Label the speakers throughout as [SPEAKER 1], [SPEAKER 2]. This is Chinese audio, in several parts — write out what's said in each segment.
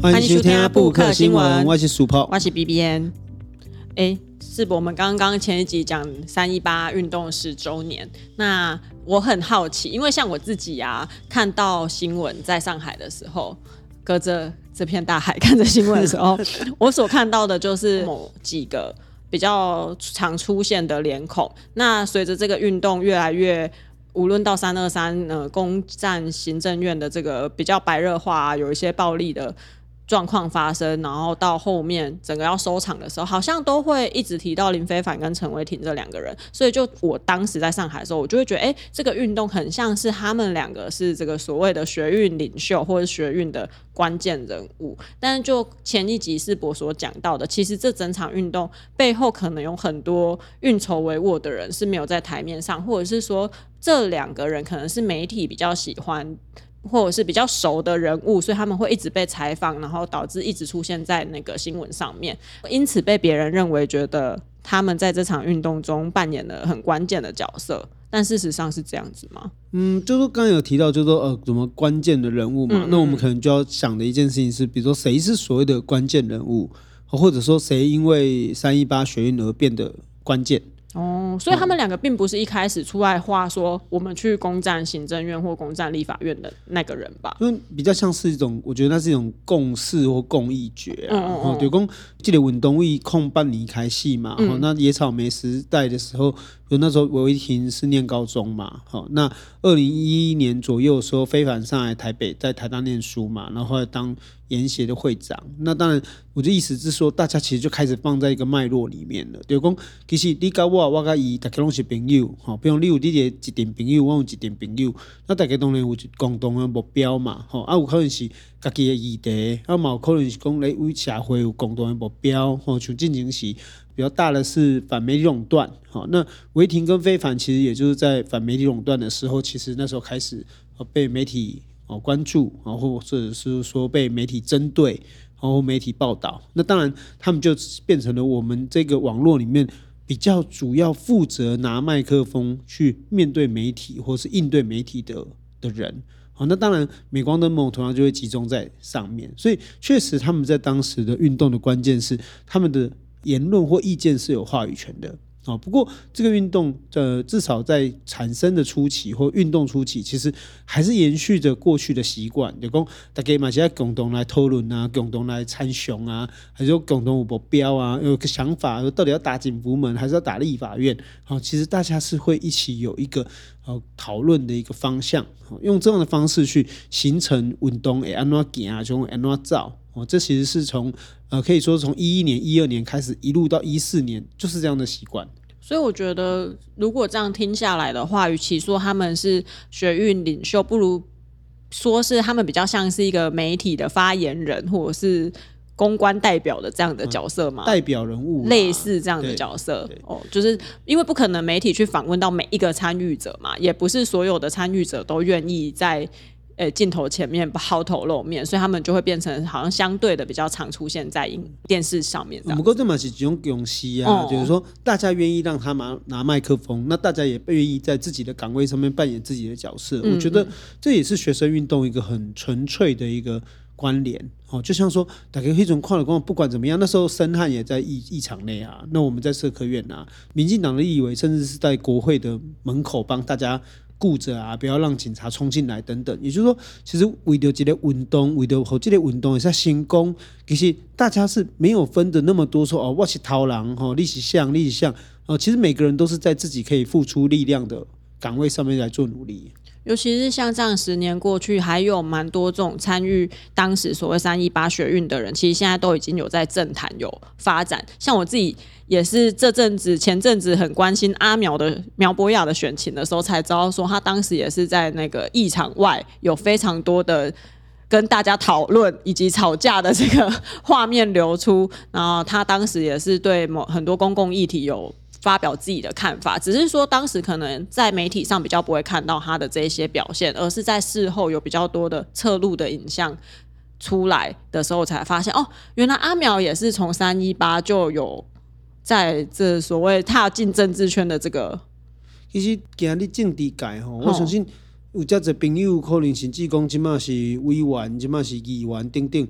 [SPEAKER 1] 欢迎收听布克新闻，我是苏泡，
[SPEAKER 2] 我是 BBN。世博，我们刚刚前一集讲318运动10周年，那我很好奇，因为像我自己啊，看到新闻在上海的时候，隔着这片大海看着新闻的时候，我所看到的就是某几个比较常出现的脸孔。那随着这个运动越来越，无论到323攻占行政院的这个比较白热化，有一些暴力的状况发生，然后到后面整个要收场的时候，好像都会一直提到林非凡跟陈伟霆这两个人。所以就我当时在上海的时候，我就会觉得这个运动很像是他们两个是这个所谓的学运领袖或者学运的关键人物。但是就前一集世博所讲到的，其实这整场运动背后可能有很多运筹帷幄的人是没有在台面上，或者是说这两个人可能是媒体比较喜欢或者是比较熟的人物，所以他们会一直被采访，然后导致一直出现在那个新闻上面，因此被别人认为觉得他们在这场运动中扮演了很关键的角色。但事实上是这样子吗？
[SPEAKER 1] 就是说刚刚有提到就是说什么关键的人物嘛，那我们可能就要想的一件事情是，比如说谁是所谓的关键人物，或者说谁因为318学运而变得关键。
[SPEAKER 2] 所以他们两个并不是一开始出来话说我们去攻占行政院或攻占立法院的那个人吧，
[SPEAKER 1] 因为比较像是一种，我觉得那是一种共识或共议决啊。就说这个运动为控半年开始嘛，那野草莓时代的时候，那时候韦霆是念高中嘛，那2011年左右的时候，非凡上来台北，在台大念书嘛，然后后来当研协的会长。那当然，我的意思是说，大家其实就开始放在一个脉络里面了。就是说，其实你跟我跟伊，大家都是朋友，比如你有你一点朋友，我有一点朋友，那大家当然有共同的目标嘛，有可能是自己的议题，也有可能是讲为社会有共同的目标，像进行时比较大的是反媒体垄断。那韦霆跟非凡其实也就是在反媒体垄断的时候，其实那时候开始被媒体关注，或者是说被媒体针对，然后媒体报道。那当然他们就变成了我们这个网络里面比较主要负责拿麦克风去面对媒体或是应对媒体的人。那当然镁光灯同样就会集中在上面，所以确实他们在当时的运动的关键是他们的言论或意见是有话语权的。不过这个运动至少在产生的初期或运动初期，其实还是延续着过去的习惯，就说大家嘛是要共同来讨论啊，共同来参详啊，还是说共同有目标啊，有个想法，到底要打警服门还是要打立法院，其实大家是会一起有一个讨论的一个方向，用这样的方式去形成运动会怎么走，就会怎么走。这其实是从可以说从2011年、2012年开始，一路到2014年，就是这样的习惯。
[SPEAKER 2] 所以我觉得，如果这样听下来的话，与其说他们是学运领袖，不如说是他们比较像是一个媒体的发言人，或者是公关代表的这样的角色嘛，
[SPEAKER 1] 代表人物
[SPEAKER 2] 类似这样的角色。就是因为不可能媒体去访问到每一个参与者嘛，也不是所有的参与者都愿意在镜头前面抛头露面，所以他们就会变成好像相对的比较常出现在电视上面。
[SPEAKER 1] 不过这嘛是一种勇气啊，就是说大家愿意让他拿麦克风，那大家也愿意在自己的岗位上面扮演自己的角色。我觉得这也是学生运动一个很纯粹的一个关联。就像说大家一种看了不管怎么样，那时候申翰也在议场内啊，那我们在社科院啊，民进党的立委甚至是在国会的门口帮大家顾着啊，不要让警察冲进来等等。也就是说，其实为了这个运动，为了让这个运动会成功，其实大家是没有分的那么多说我是头人，你是像，其实每个人都是在自己可以付出力量的岗位上面来做努力。
[SPEAKER 2] 尤其是像这样10年过去，还有蛮多这种参与当时所谓318学运的人，其实现在都已经有在政坛有发展。像我自己也是前阵子很关心阿苗的苗博雅的选情的时候，才知道说他当时也是在那个议场外有非常多的跟大家讨论以及吵架的这个画面流出，然后他当时也是对很多公共议题有发表自己的看法，只是说当时可能在媒体上比较不会看到他的这些表现，而是在事后有比较多的侧录的影像出来的时候才发现，原来阿苗也是从318就有在这所谓踏进政治圈的这个。
[SPEAKER 1] 其实今日政治界我相信有遮侪朋友可能甚至讲即马是委员，即马是议员等等，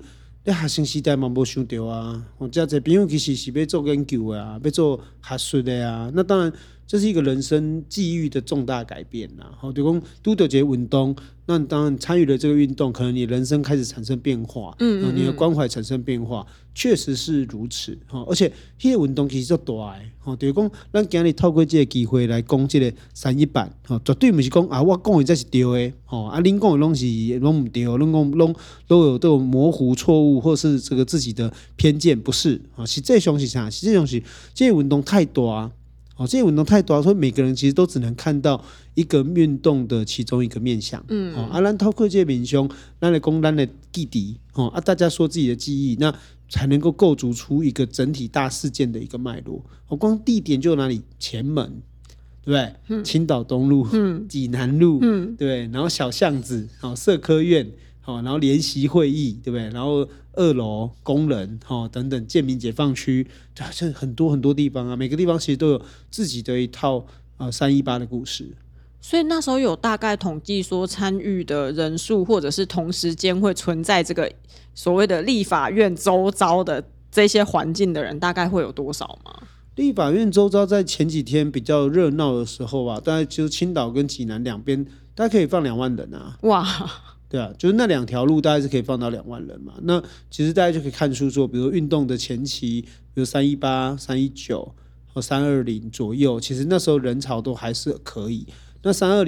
[SPEAKER 1] 你学生时代嘛无想到啊，这些朋友其实是要做研究的啊，要做学术的啊，那当然这是一个人生际遇的重大改变啦。就讲拄到一个运动，那当然参与了这个运动，可能你人生开始产生变化，你的关怀产生变化，确实是如此。而且这个运动其实足大的，就是讲咱今日透过这个机会来讲这个318，绝对不是讲啊我讲的才是对的，啊恁讲的拢是拢唔对，拢都有模糊错误，或是这个自己的偏见，不是。实际上是啥？实际上是这个运动太大。这些运动太多，所以每个人其实都只能看到一个运动的其中一个面向。咱透过这些面向，咱来讲咱的记忆，大家说自己的记忆，那才能够构筑出一个整体大事件的一个脉络。光地点就哪里？前门，对不对？青岛东路、济南路，对，然后小巷子，社科院，然后联席会议，对不对？然后2楼工人，等等，建民解放区，这很多很多地方啊，每个地方其实都有自己的一套318的故事。
[SPEAKER 2] 所以那时候有大概统计说参与的人数，或者是同时间会存在这个所谓的立法院周遭的这些环境的人，大概会有多少吗？
[SPEAKER 1] 立法院周遭在前几天比较热闹的时候啊，大概就是青岛跟济南两边，大概可以放2万人啊！哇！对啊，就是那2条路大概是可以放到2万人嘛。那其实大家就可以看出说，比如运动的前期，比如318、319和320左右，其实那时候人潮都还是可以。那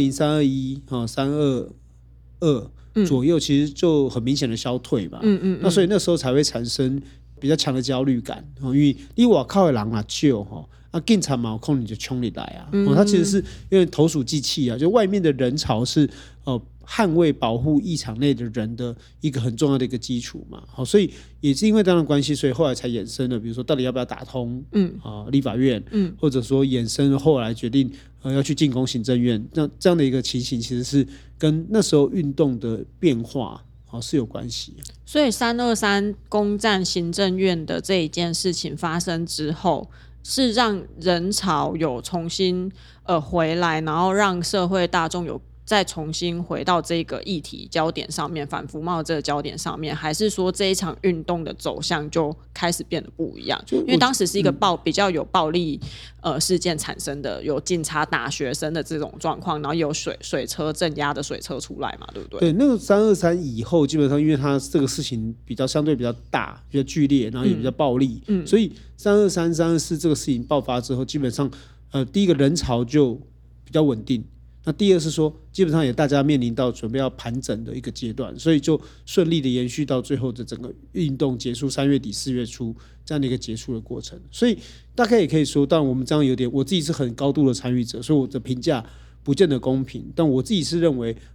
[SPEAKER 1] 320、321、322左右，其实就很明显的消退嘛。那所以那时候才会产生比较强的焦虑感，因为你外口的人啊少，警察嘛有空你就冲你来啊。它其实是因为投鼠忌器啊，就外面的人潮是捍卫保护议场内的人的一个很重要的一个基础嘛。所以也是因为这样的关系，所以后来才衍生了，比如说到底要不要打通立法院，或者说衍生了后来决定要去进攻行政院，那这样的一个情形，其实是跟那时候运动的变化是有关系。
[SPEAKER 2] 所以323攻占行政院的这一件事情发生之后，是让人潮有重新回来，然后让社会大众有再重新回到这个议题焦点上面，反服贸这个焦点上面，还是说这一场运动的走向就开始变得不一样？因为当时是一个比较有暴力事件产生的，有警察打学生的这种状况，然后有水车镇压的水车出来嘛，对不对？
[SPEAKER 1] 对，那个323以后，基本上因为它这个事情相对比较大、比较剧烈，然后也比较暴力，所以323、324这个事情爆发之后，基本上第一个人潮就比较稳定。那第二是说，基本上也大家面临到准备要盘整的一个阶段，所以就顺利的延续到最后的整个运动结束，3月底4月初这样的一个结束的过程。所以大概也可以说，当然我们这样有点，我自己是很高度的参与者，所以我的评价不见得公平，但我自己是认为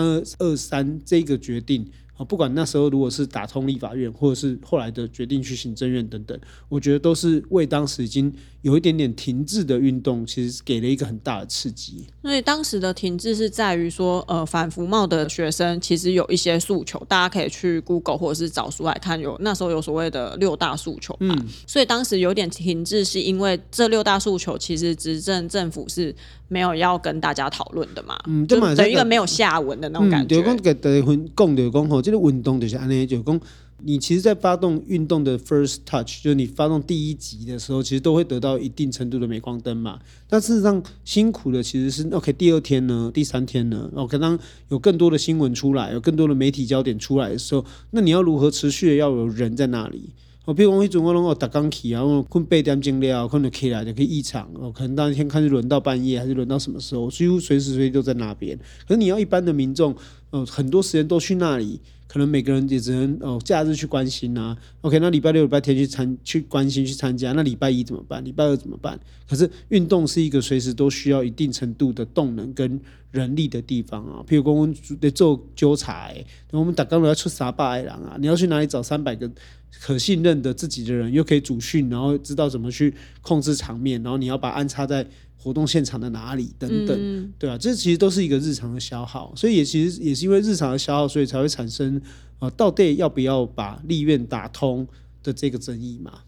[SPEAKER 1] ，323这个决定。不管那时候如果是打通立法院，或者是后来的决定去行政院等等，我觉得都是为当时已经有一点点停滞的运动，其实给了一个很大的刺激。
[SPEAKER 2] 所以当时的停滞是在于说，反服贸的学生其实有一些诉求，大家可以去 Google 或者是找书来看，那时候有所谓的6大诉求嘛。所以当时有点停滞，是因为这6大诉求其实执政政府是没有要跟大家讨论的嘛，就等于一个没有下文的那种感觉。
[SPEAKER 1] 就讲给大家讲就讲这个运动就是安尼，就讲你其实在发动运动的 first touch， 就是你发动第一集的时候，其实都会得到一定程度的镁光灯嘛。但事实上辛苦的其实是 OK， 第2天呢，第3天呢，OK， 当有更多的新闻出来，有更多的媒体焦点出来的时候，那你要如何持续的要有人在那里？比如说那阵我拢逐天起啊，我困8点钟了，可能起来就可以议场，可能当天看是轮到半夜还是轮到什么时候，几乎随时随地都在那边。可是你要一般的民众，很多时间都去那里，可能每个人也只能假日去关心啊。OK， 那礼拜6、礼拜天去关心去参加，那礼拜1怎么办？礼拜2怎么办？可是运动是一个随时都需要一定程度的动能跟人力的地方啊。譬如说我们在做纠察，我们每天都要出300个人啊，你要去哪里找300个可信任的自己的人，又可以主训，然后知道怎么去控制场面，然后你要把安插在活动现场的哪里等等，对啊，这其实都是一个日常的消耗，所以其实也是因为日常的消耗，所以才会产生到底要不要把立院打通的这个争议嘛。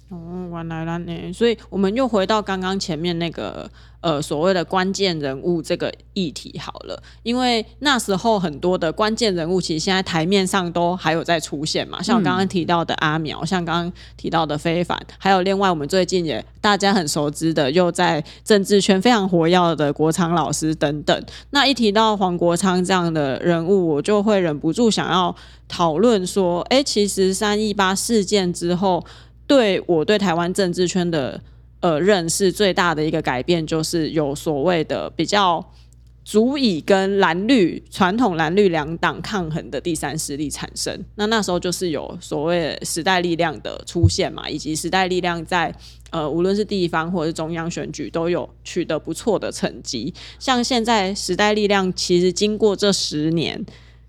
[SPEAKER 2] 原来啦呢，所以我们又回到刚刚前面那个所谓的关键人物这个议题好了，因为那时候很多的关键人物其实现在台面上都还有在出现嘛，像我刚刚提到的阿苗，像刚刚提到的非凡，还有另外我们最近也大家很熟知的又在政治圈非常活跃的国昌老师等等。那一提到黄国昌这样的人物，我就会忍不住想要讨论说，其实318事件之后，对我对台湾政治圈的认识最大的一个改变，就是有所谓的比较足以跟传统蓝绿两党抗衡的第三势力产生。那时候就是有所谓时代力量的出现嘛，以及时代力量在无论是地方或者是中央选举都有取得不错的成绩。像现在时代力量其实经过这10年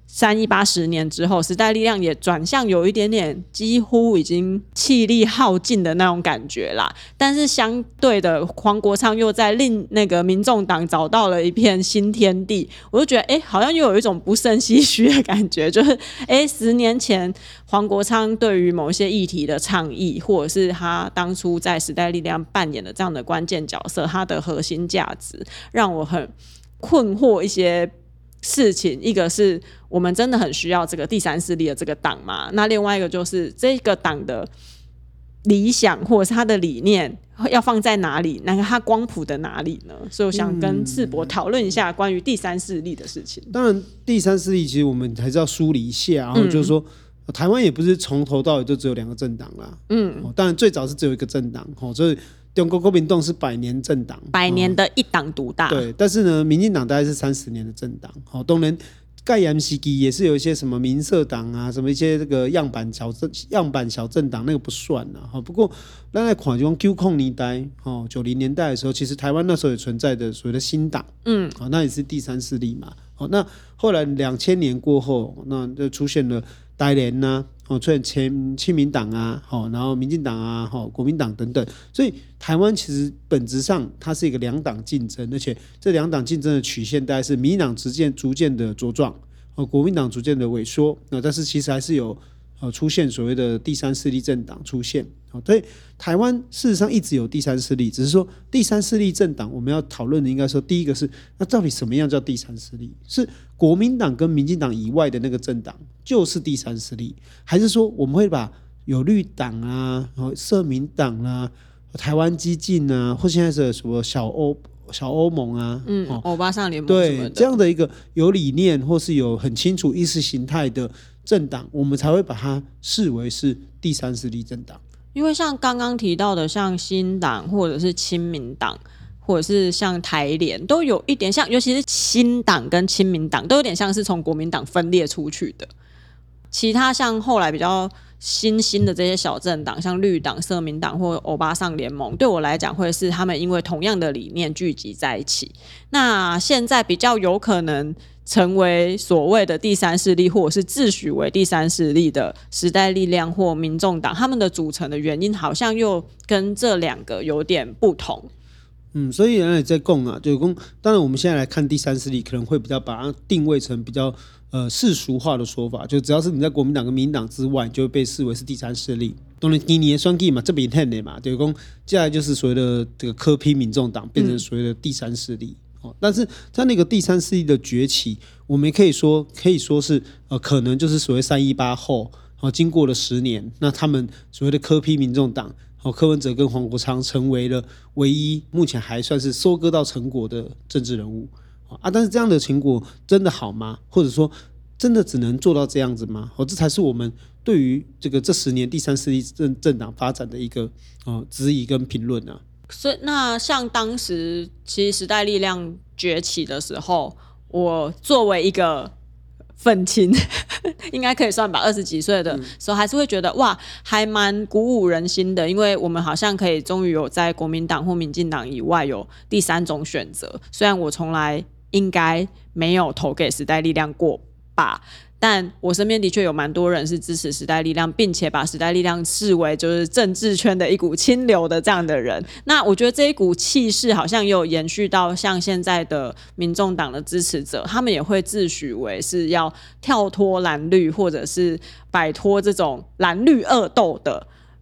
[SPEAKER 2] 318年之后，时代力量也转向有一点点几乎已经气力耗尽的那种感觉啦。但是相对的，黄国昌又在那个民众党找到了一片新天地，我就觉得好像又有一种不胜唏嘘的感觉，就是10年前黄国昌对于某一些议题的倡议，或者是他当初在时代力量扮演的这样的关键角色，他的核心价值让我很困惑一些事情。一个是我们真的很需要这个第三势力的这个党嘛？那另外一个就是这个党的理想或者是他的理念要放在哪里？那个他光谱的哪里呢？所以我想跟世博讨论一下关于第三势力的事情。
[SPEAKER 1] 当然，第三势力其实我们还是要梳理一下，然后就是说，台湾也不是从头到尾就只有2个政党啦。当然最早是只有1个政党，所以中国国民党是100年政党
[SPEAKER 2] ，100年的一党独大。
[SPEAKER 1] 对，但是呢，民进党大概是30年的政党。当然盖严时期也是有一些什么民社党啊，什么一些这个样板小政党，那个不算啦。不过咱在看就讲90年代90年代的时候，其实台湾那时候也存在的所谓的新党，那也是第三势力嘛。那后来2000年过后，那就出现了台联啊，出现亲民党啊，然后民进党啊，国民党等等。所以台湾其实本质上它是一个2党竞争，而且这2党竞争的曲线大概是民进党逐渐的茁壮，国民党逐渐的萎缩，但是其实还是有出现所谓的第三势力政党出现。所以台湾事实上一直有第三势力，只是说第三势力政党我们要讨论的应该说第一个是，那到底什么样叫第三势力？是国民党跟民进党以外的那个政党就是第三势力，还是说我们会把有绿党啊、社民党啊、台湾激进啊，或现在是什么小欧盟啊，
[SPEAKER 2] 欧巴桑联盟什么的，
[SPEAKER 1] 对，这样的一个有理念或是有很清楚意识形态的政党，我们才会把它视为是第三势力政党。
[SPEAKER 2] 因为像刚刚提到的，像新党或者是亲民党，或者是像台联，都有一点像，尤其是新党跟亲民党，都有点像是从国民党分裂出去的。其他像后来比较新的这些小政党，像绿党、社民党或欧巴桑联盟，对我来讲会是他们因为同样的理念聚集在一起。那现在比较有可能成为所谓的第三势力，或者是自诩为第三势力的时代力量或民众党，他们的组成的原因好像又跟这2个有点不同。
[SPEAKER 1] 所以人家也在讲啊，就是讲，当然我们现在来看第三势力，可能会比较把它定位成比较世俗化的说法，就只要是你在国民党跟民进党之外，你就会被视为是第三势力。当然今年的选举嘛，这边很的嘛，就是讲接下来就是所谓的这个柯 P 民众党变成所谓的第三势力。但是在那个第三势力的崛起，我们也可以说是可能就是所谓318后，经过了10年，那他们所谓的柯 P 民众党，柯文哲跟黄国昌成为了唯一目前还算是收割到成果的政治人物但是这样的成果真的好吗？或者说真的只能做到这样子吗？这才是我们对于这10年第三势力政党发展的一个质疑跟评论啊。
[SPEAKER 2] 所以那像当时其实时代力量崛起的时候，我作为一个愤青应该可以算吧，20几岁的时候还是会觉得哇，还蛮鼓舞人心的，因为我们好像可以终于有在国民党或民进党以外有第3种选择。虽然我从来应该没有投给时代力量过吧，但我身边的确有蛮多人是支持时代力量，并且把时代力量视为就是政治圈的一股清流的这样的人。那我觉得这一股气势好像也有延续到像现在的民众党的支持者，他们也会自诩为是要跳脱蓝绿，或者是摆脱这种蓝绿恶斗的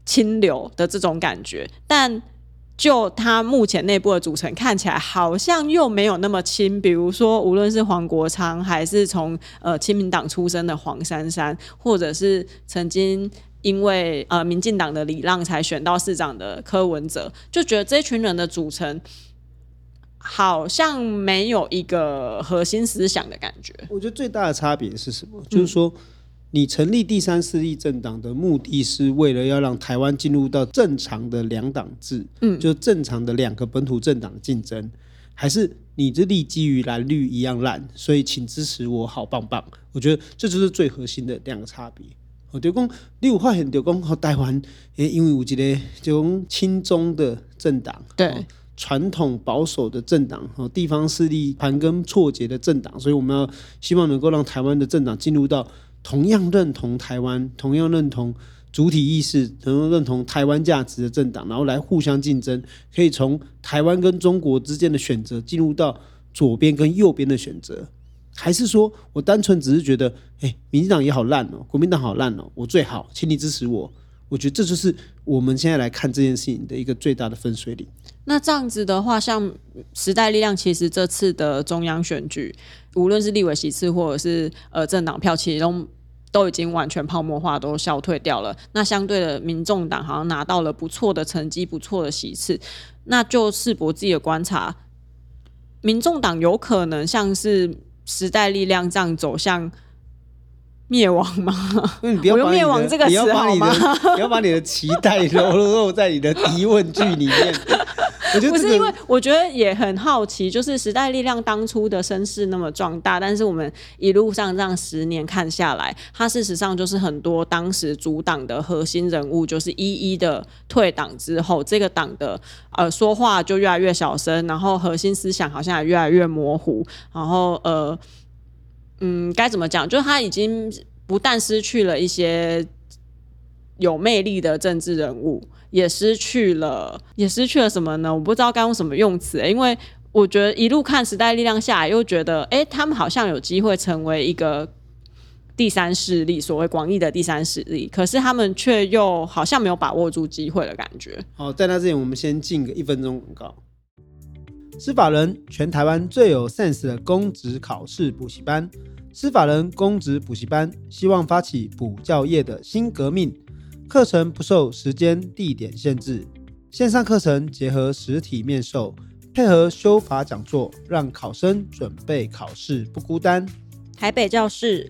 [SPEAKER 2] 清流的这种感觉，但就他目前内部的组成看起来好像又没有那么亲，比如说无论是黄国昌还是从亲民党出身的黄珊珊，或者是曾经因为民进党的礼让才选到市长的柯文哲，就觉得这群人的组成好像没有一个核心思想的感觉。
[SPEAKER 1] 我觉得最大的差别是什么？就是说你成立第三势力政党的目的是为了要让台湾进入到正常的两党制，就正常的两个本土政党的竞争，还是你这立基于蓝绿一样烂，所以请支持我，好棒棒。我觉得这就是最核心的两个差别。就讲你有发现就讲台湾因为有一个就讲亲中的政党，
[SPEAKER 2] 对，
[SPEAKER 1] 传统保守的政党，地方势力盘根错节的政党，所以我们要希望能够让台湾的政党进入到同样认同台湾、同样认同主体意识、同样认同台湾价值的政党，然后来互相竞争，可以从台湾跟中国之间的选择进入到左边跟右边的选择，还是说我单纯只是觉得，民进党也好烂哦，国民党好烂哦，我最好，请你支持我。我觉得这就是我们现在来看这件事情的一个最大的分水岭。
[SPEAKER 2] 那这样子的话，像时代力量，其实这次的中央选举，无论是立委席次或者是政党票，其实都已经完全泡沫化，都消退掉了。那相对的，民众党好像拿到了不错的成绩、不错的席次。那就世博自己的观察，民众党有可能像是时代力量这样走向灭亡吗？
[SPEAKER 1] 你不要把
[SPEAKER 2] 我用灭亡这个词好吗？
[SPEAKER 1] 不要把你的期待揉在你的疑问句里面。我觉得
[SPEAKER 2] 不是，因为我觉得也很好奇，就是时代力量当初的声势那么壮大，但是我们一路上这样10年看下来，它事实上就是很多当时主党的核心人物，就是一一的退党之后，这个党的说话就越来越小声，然后核心思想好像也越来越模糊，然后该怎么讲？就是他已经不但失去了一些有魅力的政治人物，也失去了什么呢？我不知道该用什么用词，因为我觉得一路看时代力量下来，又觉得他们好像有机会成为一个第三势力，所谓广义的第三势力，可是他们却又好像没有把握住机会的感觉。
[SPEAKER 1] 好，在那之前我们先进个1分钟广告。司法人，全台湾最有 sense 的公职考试补习班，司法人公职补习班希望发起补教业的新革命，课程不受时间地点限制，线上课程结合实体面授，配合修法讲座，让考生准备考试不孤单。
[SPEAKER 3] 台北教室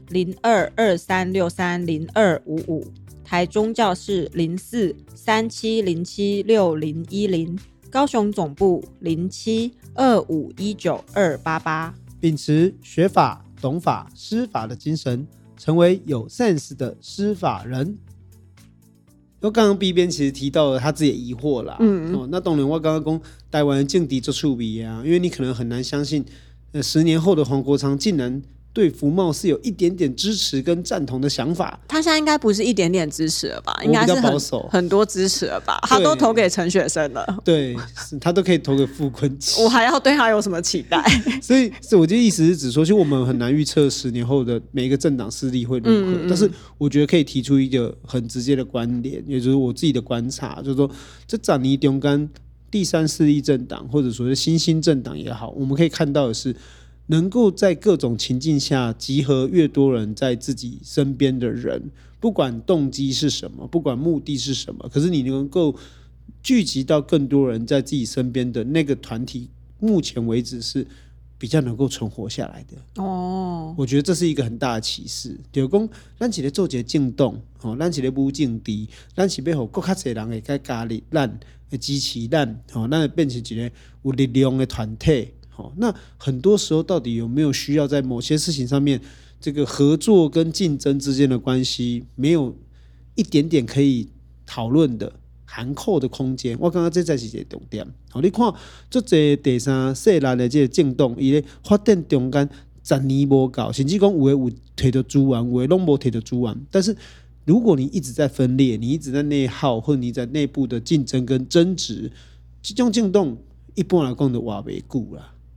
[SPEAKER 3] 0223630255，台中教室0437076010，高雄总部0725192288，
[SPEAKER 1] 秉持学法、懂法、施法的精神，成为有 sense 的施法人。刚刚 B 边其实提到了他自己的疑惑啦，那当然我刚刚说台湾的政治很趣味啊，因为你可能很难相信，10年后的黄国昌竟然对服贸是有一点点支持跟赞同的想法。
[SPEAKER 2] 他现在应该不是一点点支持了吧？应该是很多支持了吧？他都投给陈雪生了，
[SPEAKER 1] 对，他都可以投给傅昆萁，
[SPEAKER 2] 我还要对他有什么期待？
[SPEAKER 1] 所以我的意思是指说，其实我们很难预测10年后的每一个政党势力会如何，但是我觉得可以提出一个很直接的观点，也就是我自己的观察，就是说这长尼中间第三势力政党或者说是新兴政党也好，我们可以看到的是，能够在各种情境下集合越多人在自己身边的人，不管动机是什么，不管目的是什么，可是你能够聚集到更多人在自己身边的那个团体，目前为止是比较能够存活下来的。我觉得这是一个很大的启示。就是说咱一个做一个政党，咱一个武政治，咱是要让更多人会加入咱，会支持咱，咱会变成一个有力量的团体。那很多时候到底有没有需要在某些事情上面，这个合作跟竞争之间的关系没有一点点可以讨论的含扣的空间？我刚刚这才是一个重点。你看这些第三世代的这个政党，伊咧发展中间10年不到，甚至讲有的有摕到资源，有的都没摕到资源。但是如果你一直在分裂，你一直在内耗，或者你在内部的竞争跟争执，这种政党一般来讲就活不久啦。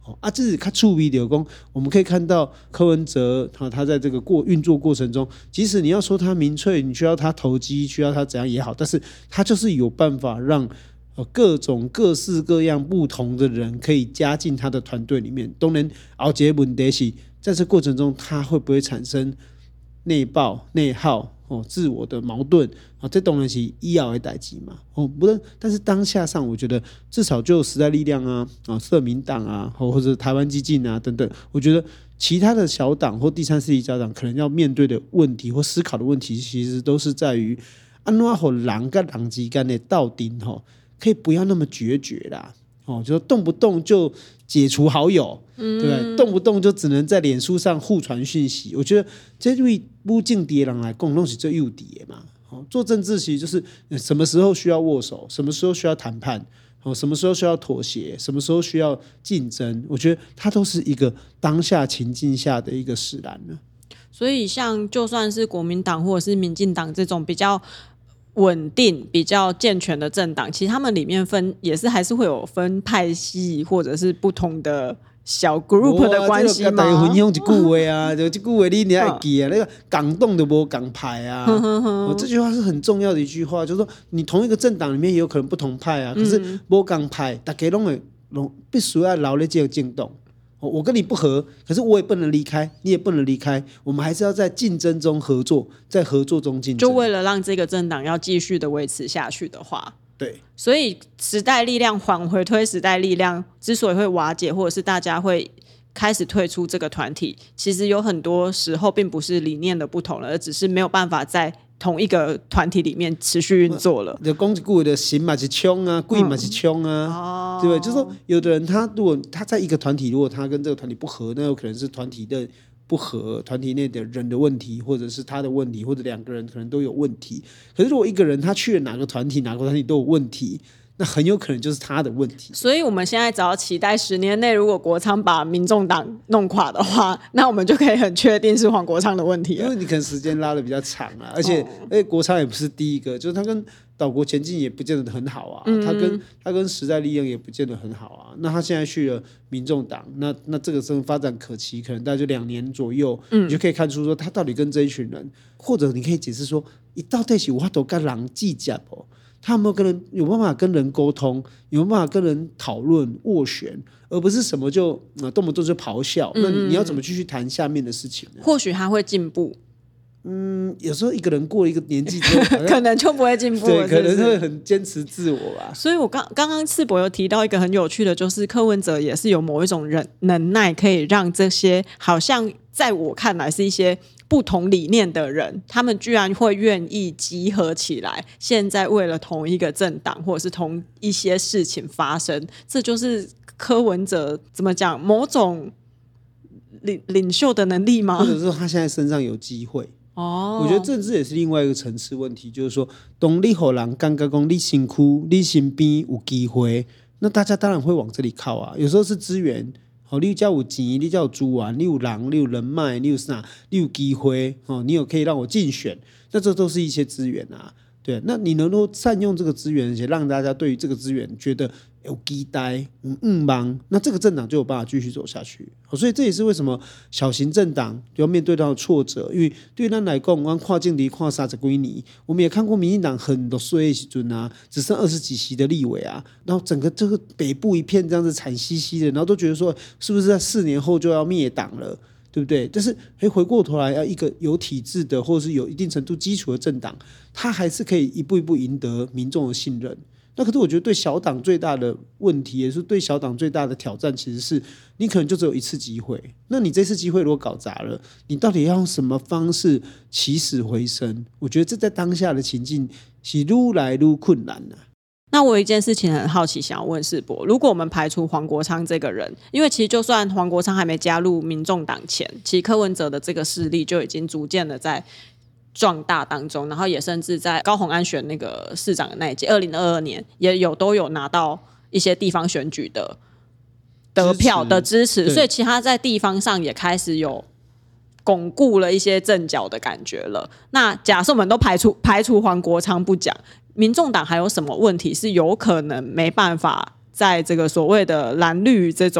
[SPEAKER 1] 这是较趣味的讲，我们可以看到柯文哲他在这个运作过程中，即使你要说他民粹，你需要他投机，需要他怎样也好，但是他就是有办法让各种各式各样不同的人可以加进他的团队里面。当然，后一个问题是，在这过程中他会不会产生内爆、内耗？自我的矛盾这当然是以后的事情嘛。不论，但是当下上，我觉得至少就时代力量社民党或者台湾基进等等，我觉得其他的小党或第三势力小党可能要面对的问题或思考的问题，其实都是在于怎么让人跟人之间的斗阵可以不要那么决绝啦。就动不动就解除好友，对不对？动不动就只能在脸书上互传讯息。我觉得这对不敬敌人来讲，都是最幼稚的嘛。做政治其实就是什么时候需要握手，什么时候需要谈判，什么时候需要妥协，什么时候需要竞争。我觉得它都是一个当下情境下的一个使然呢。
[SPEAKER 2] 所以，像就算是国民党或者是民进党这种比较稳定、比较健全的政党，其实他们里面也是还是会有分派系或者是不同的小 group 的关系吗？
[SPEAKER 1] 大家分享一句话啊，就这句话你一定要记啊，那个港党就没港派啊。这句话是很重要的一句话，就是说你同一个政党里面也有可能不同派啊，可是没港派，大家都必须要留在这个政党。我跟你不合，可是我也不能离开，你也不能离开，我们还是要在竞争中合作，在合作中竞争。
[SPEAKER 2] 就为了让这个政党要继续的维持下去的话，
[SPEAKER 1] 对，
[SPEAKER 2] 所以时代力量回推时代力量之所以会瓦解，或者是大家会开始退出这个团体，其实有很多时候并不是理念的不同了，而只是没有办法在同一个团体里面持续运作了。
[SPEAKER 1] 就讲一句的心嘛是冲啊，鬼嘛是冲啊，对不对？就是说，有的人如果他在一个团体，如果他跟这个团体不合，那有可能是团体的不合，团体内的人的问题，或者是他的问题，或者两个人可能都有问题。可是如果一个人他去了哪个团体都有问题，那很有可能就是他的问题。
[SPEAKER 2] 所以我们现在只要期待10年内，如果国昌把民众党弄垮的话，那我们就可以很确定是黄国昌的问题了。
[SPEAKER 1] 因为你可能时间拉得比较长啊，而且国昌也不是第一个，就是他跟岛国前进也不见得很好啊，他跟时代力量也不见得很好啊。那他现在去了民众党，那这个发展可期，可能大概就2年左右，你就可以看出说他到底跟这一群人，或者你可以解释说，一到底是有法度跟人计较哦。他有没有有办法跟人沟通，有没有办法跟人讨论斡旋，而不是什么就动不动就咆哮。那你要怎么继续谈下面的事情呢？
[SPEAKER 2] 或许他会进步。
[SPEAKER 1] 有时候一个人过了一个年纪之后，
[SPEAKER 2] 可能就不会进步了，
[SPEAKER 1] 对，可能会很坚持自我吧。
[SPEAKER 2] 所以我刚刚世博有提到一个很有趣的，就是柯文哲也是有某一种能耐，可以让这些好像在我看来是一些不同理念的人，他们居然会愿意集合起来，现在为了同一个政党或者是同一些事情发生，这就是柯文哲怎么讲，某种领袖的能力吗？
[SPEAKER 1] 或者说他现在身上有机会。我觉得政治也是另外一个层次问题，就是说，当你让人感觉说你身躯、你身边有机会，那大家当然会往这里靠啊。有时候是资源，你只要有钱，你只要有资源，你有人，你有人脉，你有啥，你有机会，你有可以让我竞选，那这都是一些资源啊。对，那你能够善用这个资源，而且让大家对于这个资源觉得有期待、忙，那这个政党就有办法继续走下去。所以这也是为什么小型政党要面对到挫折，因为对咱来讲，我们跨境离跨30几年，我们也看过民进党很多衰的时阵啊，只剩20几席的立委啊，然后整个这个北部一片这样子惨兮兮的，然后都觉得说，是不是在4年后就要灭党了？对不对？但是回过头来，要一个有体制的，或者是有一定程度基础的政党，它还是可以一步一步赢得民众的信任。那可是我觉得对小党最大的问题，也是对小党最大的挑战，其实是你可能就只有一次机会。那你这次机会如果搞砸了，你到底要用什么方式起死回生？我觉得这在当下的情境是愈来愈困难啊。
[SPEAKER 2] 那我有一件事情很好奇，想要问世博，如果我们排除黄国昌这个人，因为其实就算黄国昌还没加入民众党前，其实柯文哲的这个势力就已经逐渐的在壮大当中，然后也甚至在高虹安选那个市长的那一届2022年也都有拿到一些地方选举的得票的支持，所以其他在地方上也开始有巩固了一些阵脚的感觉了。那假设我们都排除黄国昌不讲，民众党还有什么问题是有可能没办法在这个所谓的蓝绿这种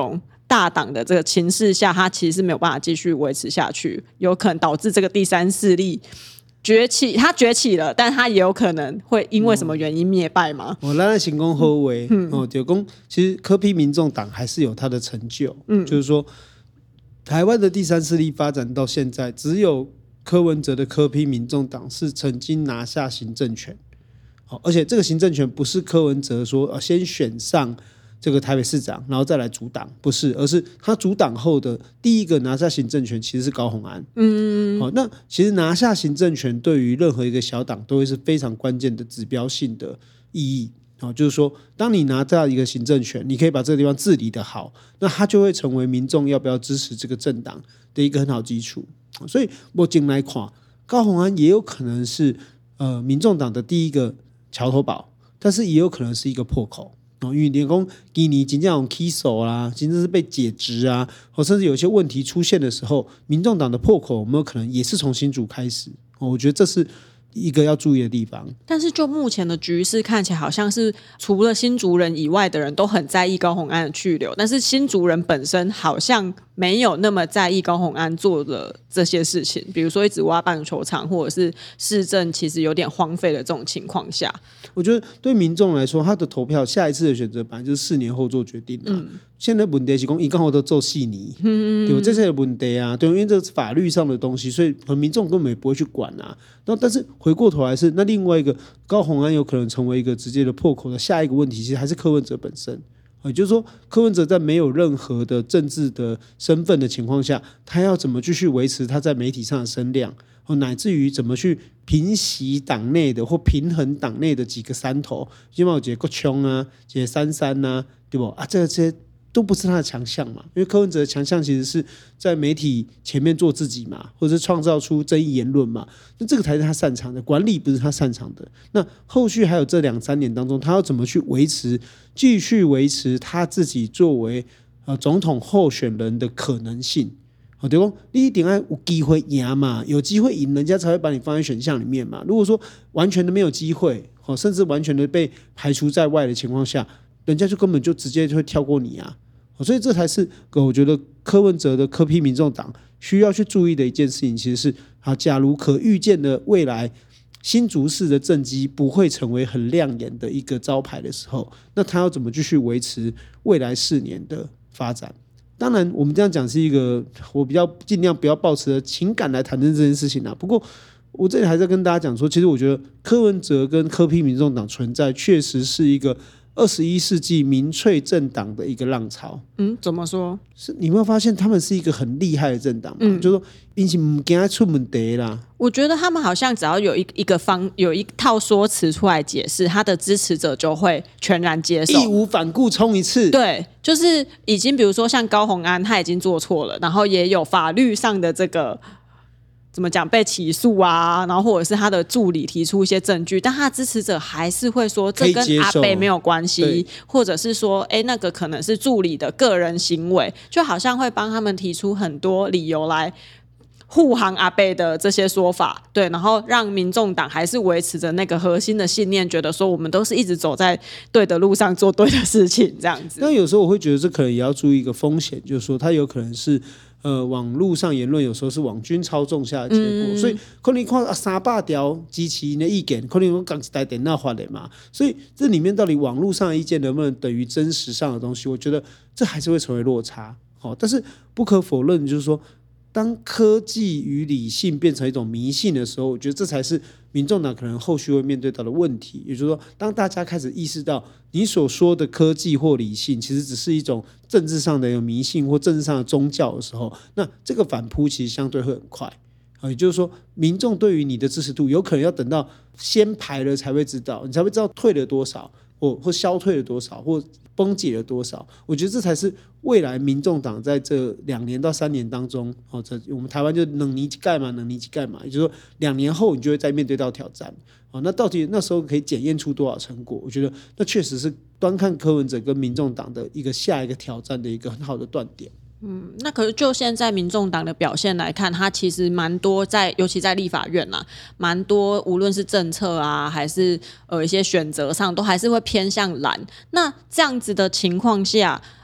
[SPEAKER 2] 大党的这个情势下，他其实是没有办法继续维持下去，有可能导致这个第三势力崛起。他崛起了，但他也有可能会因为什么原因灭败吗？
[SPEAKER 1] 咱行讲好话，就讲其实柯 P 民众党还是有它的成就，就是说台湾的第三势力发展到现在，只有柯文哲的柯 P 民众党是曾经拿下行政权，而且这个行政权不是柯文哲说先选上这个台北市长，然后再来主党，不是，而是他主党后的第一个拿下行政权其实是高虹安。那其实拿下行政权对于任何一个小党都会是非常关键的指标性的意义。就是说，当你拿到一个行政权，你可以把这个地方治理的好，那它就会成为民众要不要支持这个政党的一个很好基础。所以我进来看，高虹安也有可能是民众党的第一个桥头堡，但是也有可能是一个破口。因为你说今年真正有起诉啦，真正是被解职啊，甚至有些问题出现的时候，民众党的破口有没有可能也是从新竹开始？我觉得这是一个要注意的地方。
[SPEAKER 2] 但是就目前的局势看起来，好像是除了新竹人以外的人都很在意高虹安的去留，但是新竹人本身好像没有那么在意高虹安做的这些事情，比如说一直挖棒球场，或者是市政其实有点荒废的这种情况下，
[SPEAKER 1] 我觉得对民众来说，他的投票下一次的选择本来就是4年后做决定的。现在问题是说，他刚好都做4年，对吧？这些问题啊，对，因为这是法律上的东西，所以民众根本也不会去管啊。但是回过头来是，那另外一个高虹安有可能成为一个直接的破口的下一个问题，其实还是柯文哲本身。也就是说，柯文哲在没有任何的政治的身份的情况下，他要怎么继续维持他在媒体上的声量，乃至于怎么去平息党内的或平衡党内的几个山头，因为有几个国强啊，几个三啊，对不？这些都不是他的强项嘛，因为柯文哲的强项其实是在媒体前面做自己嘛，或者是创造出争议言论嘛，那这个才是他擅长的，管理不是他擅长的。那后续还有这2-3年当中，他要怎么去继续维持他自己作为总统候选人的可能性？对吧？你一定要有机会赢嘛，有机会赢，人家才会把你放在选项里面嘛。如果说完全的没有机会，甚至完全的被排除在外的情况下，人家就根本就直接会跳过你啊。所以这才是我觉得柯文哲的柯 P 民众党需要去注意的一件事情，其实是假如可预见的未来新竹市的政绩不会成为很亮眼的一个招牌的时候，那他要怎么继续维持未来4年的发展？当然我们这样讲是一个我比较尽量不要抱持的情感来谈论这件事情不过我这里还在跟大家讲说，其实我觉得柯文哲跟柯 P 民众党存在确实是一个21世纪民粹政党的一个浪潮。
[SPEAKER 2] 怎么说？
[SPEAKER 1] 是你有没有发现他们是一个很厉害的政党嘛？就是说因是不怕出问题啦。
[SPEAKER 2] 我觉得他们好像只要有一套说辞出来解释，他的支持者就会全然接受，
[SPEAKER 1] 义无反顾冲一次。
[SPEAKER 2] 对，就是已经比如说像高虹安，他已经做错了，然后也有法律上的这个怎么讲被起诉啊，然后或者是他的助理提出一些证据，但他的支持者还是会说这跟阿北没有关系，或者是说那个可能是助理的个人行为，就好像会帮他们提出很多理由来护航阿北的这些说法，对，然后让民众党还是维持着那个核心的信念，觉得说我们都是一直走在对的路上做对的事情这样子。
[SPEAKER 1] 那有时候我会觉得这可能也要注意一个风险，就是说它有可能是网络上言论有时候是网军操纵下的结果，所以可能看300条支持的意见，可能用刚一台电脑发的嘛，所以这里面到底网络上的意见能不能等于真实上的东西，我觉得这还是会成为落差。但是不可否认就是说，当科技与理性变成一种迷信的时候，我觉得这才是民众党可能后续会面对到的问题。也就是说，当大家开始意识到你所说的科技或理性其实只是一种政治上的迷信或政治上的宗教的时候，那这个反扑其实相对会很快。也就是说，民众对于你的支持度有可能要等到先排了才会知道，你才会知道退了多少，或消退了多少，或崩解了多少。我觉得这才是未来民众党在这2年到3年当中，我们台湾就能力盖嘛，也就是说2年后你就会再面对到挑战。那到底那时候可以检验出多少成果？我觉得那确实是端看柯文哲跟民众党的下一个挑战的一个很好的断点。
[SPEAKER 2] 那可是就现在民众党的表现来看，他其实蛮多尤其在立法院啦，蛮多无论是政策啊，还是一些选择上，都还是会偏向蓝。那这样子的情况下，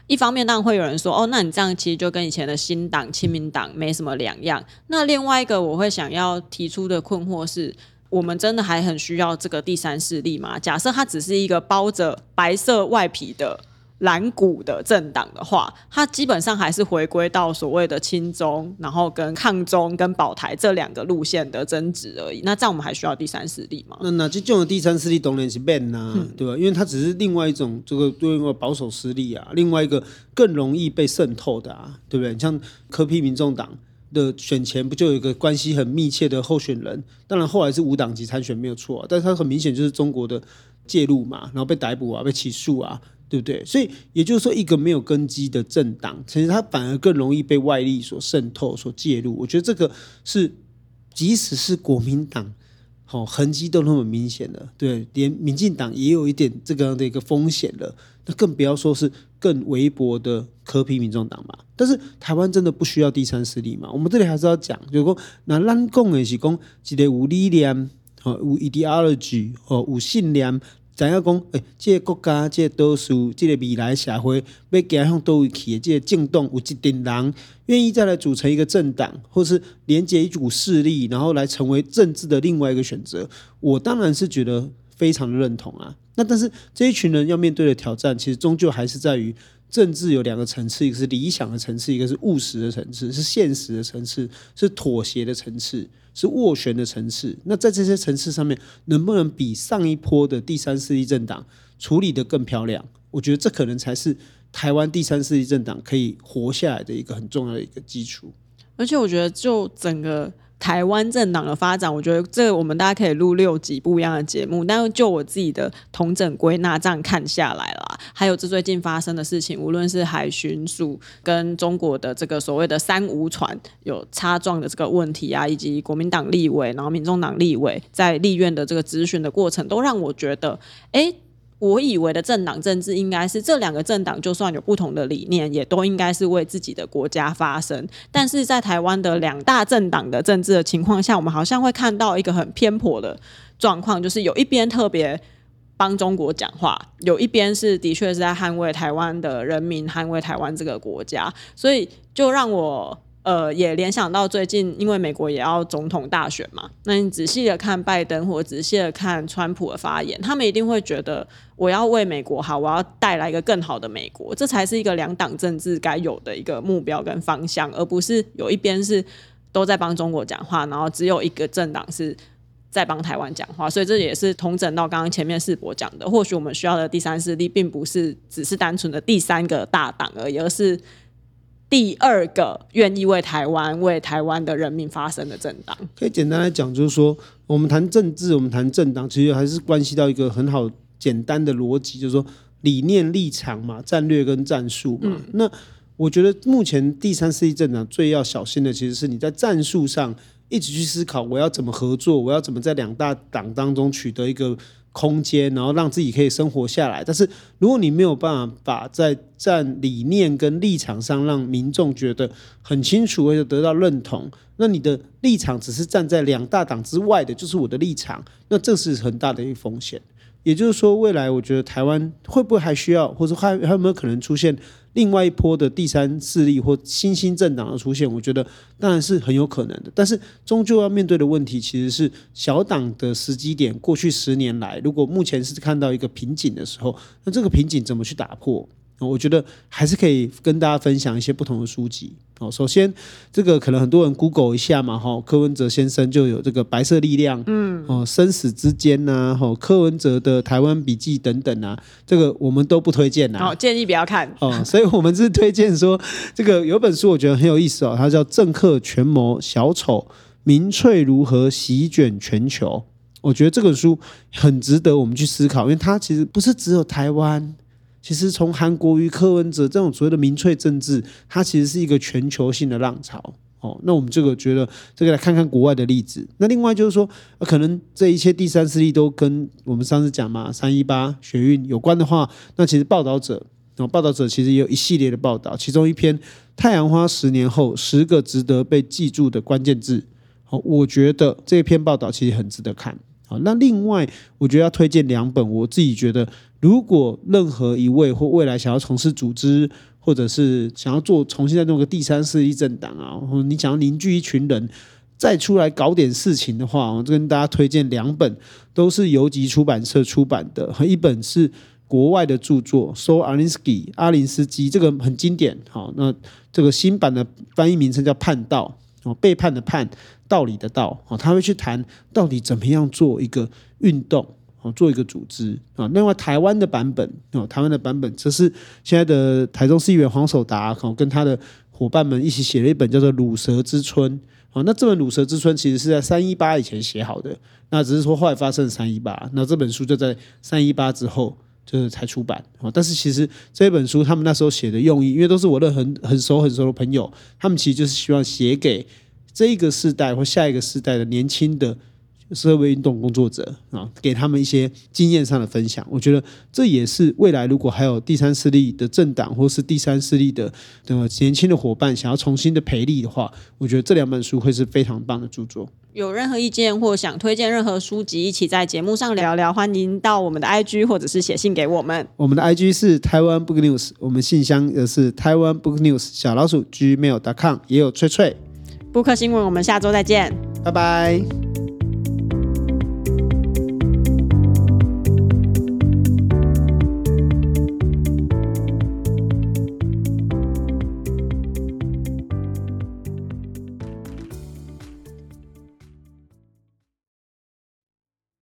[SPEAKER 2] 一方面当然会有人说，哦，那你这样其实就跟以前的新党、亲民党没什么两样。那另外一个我会想要提出的困惑是，我们真的还很需要这个第三势力吗？假设它只是一个包着白色外皮的蓝骨的政党的话，它基本上还是回归到所谓的亲中，然后跟抗中跟保台这两个路线的争执而已。那这样我们还需要第三势力吗？
[SPEAKER 1] 那这种的第三势力当然是免啊，对吧？因为它只是另外一种这个对应保守势力啊，另外一个更容易被渗透的啊，对不对？像柯 P 民众党的选前不就有一个关系很密切的候选人？当然后来是无党籍参选没有错啊，但是他很明显就是中国的介入嘛，然后被逮捕啊，被起诉啊。对不对？所以也就是说，一个没有根基的政党，其实它反而更容易被外力所渗透、所介入。我觉得这个是，即使是国民党，痕迹都那么明显了，对，连民进党也有一点这个样的一个风险了，那更不要说是更微薄的柯 P 民众党嘛。但是台湾真的不需要第三势力嘛？我们这里还是要讲，就是说，那咱讲的是讲一个有理念、有 ideology、有信念。知影讲，这个国家、这个岛屿、这个未来社会要走向倒位去的这个政党，有一群人愿意再来组成一个政党，或是连接一股势力，然后来成为政治的另外一个选择。我当然是觉得非常的认同啊。那但是这一群人要面对的挑战，其实终究还是在于政治有两个层次，一个是理想的层次，一个是务实的层次，是现实的层次，是妥协的层次。是斡旋的层次，那在这些层次上面，能不能比上一波的第三势力政党处理得更漂亮？我觉得这可能才是台湾第三势力政党可以活下来的一个很重要的一个基础。
[SPEAKER 2] 而且我觉得，就整个台湾政党的发展，我觉得这个我们大家可以录6集不一样的节目，但是就我自己的统整归纳这样看下来啦，还有这最近发生的事情，无论是海巡署跟中国的这个所谓的三无船有擦撞的这个问题啊，以及国民党立委然后民众党立委在立院的这个质询的过程，都让我觉得我以为的政党政治应该是这两个政党就算有不同的理念，也都应该是为自己的国家发声。但是在台湾的两大政党的政治的情况下，我们好像会看到一个很偏颇的状况，就是有一边特别帮中国讲话，有一边是的确是在捍卫台湾的人民，捍卫台湾这个国家，所以就让我也联想到最近，因为美国也要总统大选嘛，那你仔细的看拜登或者仔细的看川普的发言，他们一定会觉得我要为美国好，我要带来一个更好的美国，这才是一个两党政治该有的一个目标跟方向，而不是有一边是都在帮中国讲话，然后只有一个政党是在帮台湾讲话。所以这也是统整到刚刚前面世博讲的，或许我们需要的第三势力并不是只是单纯的第三个大党而已，而是第二个愿意为台湾的人民发声的政党。
[SPEAKER 1] 可以简单来讲，就是说，我们谈政治，我们谈政党，其实还是关系到一个很好简单的逻辑，就是说理念、立场嘛，战略跟战术嘛。那我觉得目前第三势力政党最要小心的，其实是你在战术上一直去思考，我要怎么合作，我要怎么在两大党当中取得一个空间，然后让自己可以生活下来。但是如果你没有办法把在站理念跟立场上让民众觉得很清楚，或者得到认同，那你的立场只是站在两大党之外的，就是我的立场，那这是很大的一个风险。也就是说，未来我觉得台湾会不会还需要，或者还有没有可能出现另外一波的第三势力或新兴政党的出现？我觉得当然是很有可能的，但是终究要面对的问题其实是小党的时机点。过去10年来，如果目前是看到一个瓶颈的时候，那这个瓶颈怎么去打破？我觉得还是可以跟大家分享一些不同的书籍。首先这个可能很多人 Google 一下嘛，柯文哲先生就有这个白色力量，生死之间啊，柯文哲的台湾笔记等等啊，这个我们都不推荐啊，
[SPEAKER 2] 建议不要看。
[SPEAKER 1] 所以我们是推荐说，这个有本书我觉得很有意思它叫《政客权谋小丑民粹如何席卷全球》。我觉得这本书很值得我们去思考，因为它其实不是只有台湾。其实从韩国瑜、柯文哲这种所谓的民粹政治，它其实是一个全球性的浪潮。那我们这个觉得这个来看看国外的例子。那另外就是说，可能这一切第三势力都跟我们上次讲嘛318学运有关的话，那其实报道者其实也有一系列的报道，其中一篇《太阳花10年后10个值得被记住的关键字》，我觉得这篇报道其实很值得看。那另外我觉得要推荐2本，我自己觉得如果任何一位或未来想要从事组织或者是想要重新再弄个第三势力政党啊，或者你想要凝聚一群人再出来搞点事情的话，我跟大家推荐2本，都是游击出版社出版的，一本是国外的著作 Saul Alinsky 阿林斯基，这个很经典。好，那这个新版的翻译名称叫《叛道》，背叛的叛，道理的道。他会去谈到底怎么样做一个运动，做一个组织。另外台湾的版本，这是现在的台中市议员黄守达跟他的伙伴们一起写了一本叫做《乳蛇之春》。那这本《乳蛇之春》其实是在318以前写好的，那只是说后来发生318，那这本书就在318之后就是才出版。但是其实这本书他们那时候写的用意，因为都是我的很熟的朋友，他们其实就是希望写给这一个世代或下一个世代的年轻的社会运动工作者给他们一些经验上的分享。我觉得这也是未来如果还有第三势力的政党或是第三势力的年轻的伙伴想要重新的培力的话，我觉得这2本书会是非常棒的著作。
[SPEAKER 2] 有任何意见或想推荐任何书籍一起在节目上聊聊，欢迎到我们的 IG 或者是写信给我们。
[SPEAKER 1] 我们的 IG 是台湾 Book News， 我们信箱的是台湾 Book News _gmail.com， 也有脆脆
[SPEAKER 2] 布克新闻，我们下周再见，
[SPEAKER 1] 拜拜。